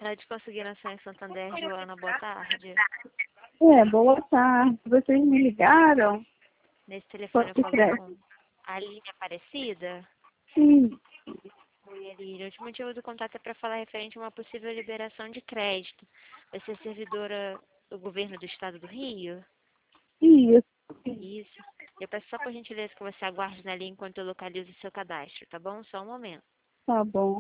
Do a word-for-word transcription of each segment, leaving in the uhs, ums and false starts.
de Consignação em Santander, Joana, boa tarde. É, boa tarde. Vocês me ligaram? Nesse telefone eu falo com a Aline Aparecida? Sim. Oi, Aline. O último motivo do contato é para falar referente a uma possível liberação de crédito. Você é servidora do governo do estado do Rio? Isso. Isso. Eu peço só por gentileza que você aguarde na linha enquanto eu localizo o seu cadastro, tá bom? Só um momento. Tá bom.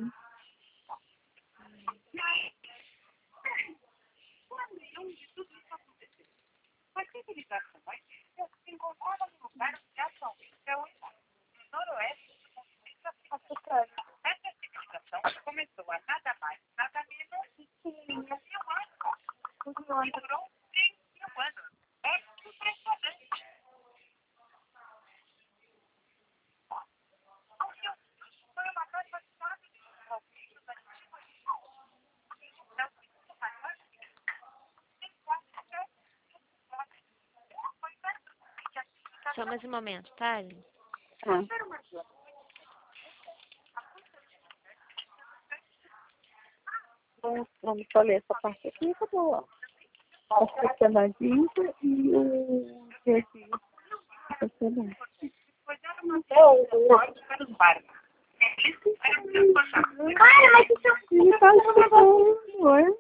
Só mais um momento, tá, Aline? Tá. Vamos, vamos só ler essa parte aqui, tá bom. A sociedadinha e o que aqui? A sociedade. Cara, mas isso é um tá escutando, oi?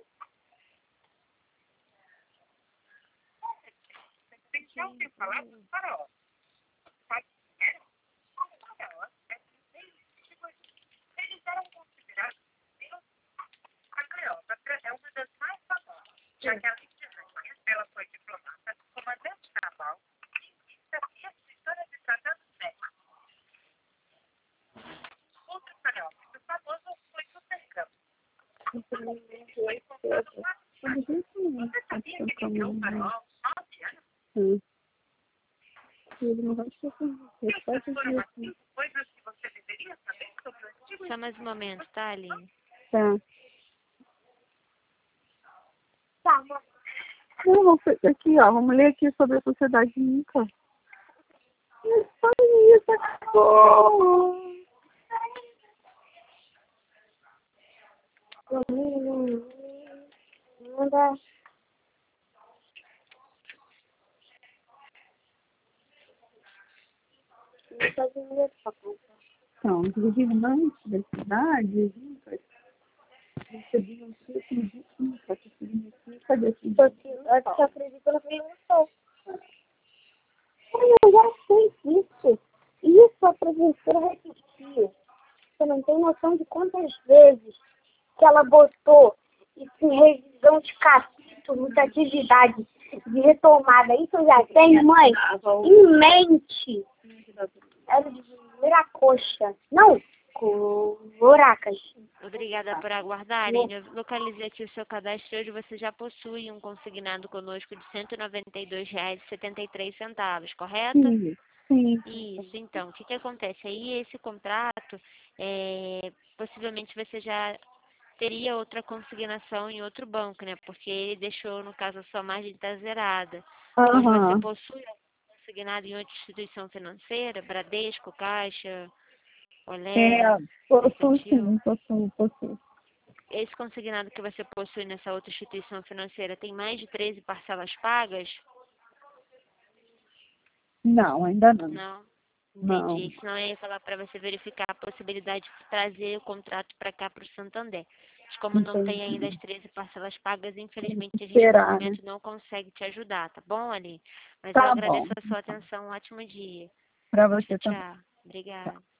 Hum. Ele não vai ser Só mais um momento, tá, Aline? Tá. Não, vamos fazer aqui, ó. Vamos ler aqui sobre a sociedade Inca. Só isso, acabou. Não dá. Então, os governantes das cidades Incas recebiam títulos de Inca, que significa descendente. Você acredita no que eu sou? Eu já sei isso. Isso a professora repetia. Você não tem noção de quantas vezes que ela botou isso em revisão de capítulos, de atividade, de retomada. Isso eu já tenho, mãe, em mente. Era de Viracocha. Não, Coracas. Obrigada por aguardar, Aline. Eu localizei aqui o seu cadastro. Hoje você já possui um consignado conosco de cento e noventa e dois reais e setenta e três centavos, correto? Sim, sim. Isso, então, o que que acontece? Aí esse contrato, é, possivelmente você já teria outra consignação em outro banco, né? Porque ele deixou, no caso, a sua margem está zerada. Mas você Aham. possui algum consignado em outra instituição financeira? Bradesco, Caixa, Olé, É, possuo Mercantil? sim, possuo, possuo. Esse consignado que você possui nessa outra instituição financeira tem mais de treze parcelas pagas? Não, ainda não. Não. Não. Entendi. Senão eu ia falar para você verificar a possibilidade de trazer o contrato para cá, para o Santander. Mas como não tem ainda Entendi. as treze parcelas pagas, infelizmente a gente no Esperar, né? momento não consegue te ajudar, tá bom, Ali? Mas eu Tá agradeço bom. a sua atenção. Um ótimo dia. Pra Tchau, você também. tchau. Obrigada.